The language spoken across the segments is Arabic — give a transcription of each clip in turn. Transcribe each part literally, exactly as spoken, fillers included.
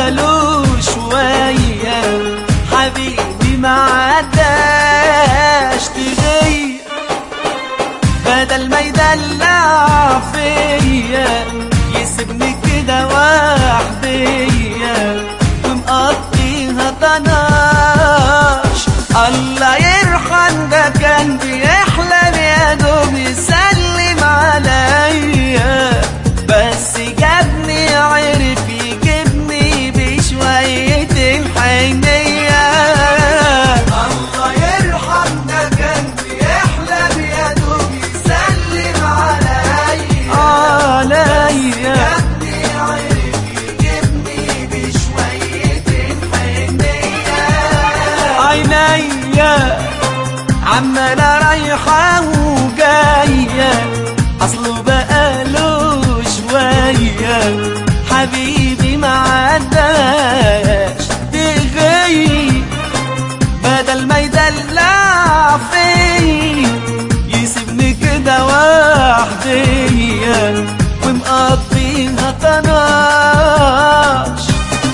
بقاله شوية حبيبي ما عداش تغير، بدل ما يدلع فيا يسيبني كده وحدية ومقضيها طناش. الله يرحم ده كان بيحلم يا دوب يسلم عليا، بس جابني عرف يجيبني بشوية الحنية. الله يرحم ده كان بيحلم يا دوب يسلم عليا عليا، جابني عرف يجيبني بشوية الحنية. عينيا عمالة رايحة وجاية أصله بقاله شوية حبيبي ما عداش تغير، بدل ما يدلع فيا يسيبني كده وحدية ومقضيها طناش.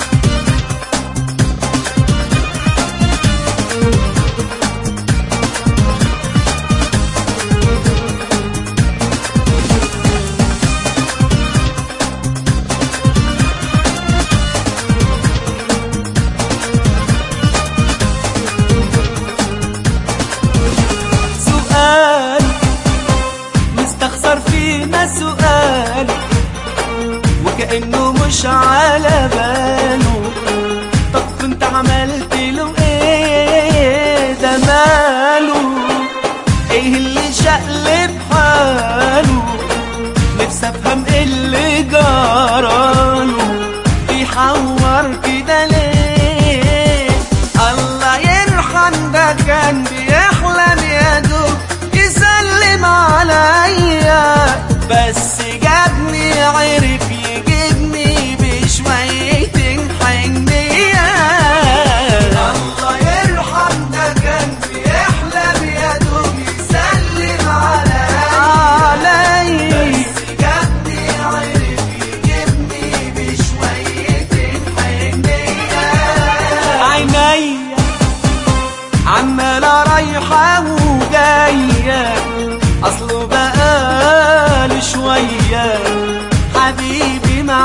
مستخسر فينا سؤال وكأنه مش على باله، طب كنت عملت له ايه؟ ده ماله ايه اللي شقلب حاله؟ نفسي افهم ايه اللي جراله بيحور كده ليه؟ الله يرحم ده كان بيحلم يا دوب يسلم عليا، بس جابني عرف يجيبني بشوية حنية. الله يرحم ده كان بيحلم يا دوب يسلم عليا، بس جابني عرف يجيبني بشوية حنية. عينيا عمالة رايحة وجاية أصله بقاله شوية حبيبي ما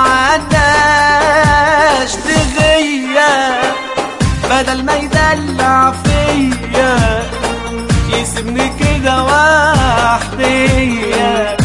عداش تغير، بدل ما يدلع فيا يسيبني كده وحدية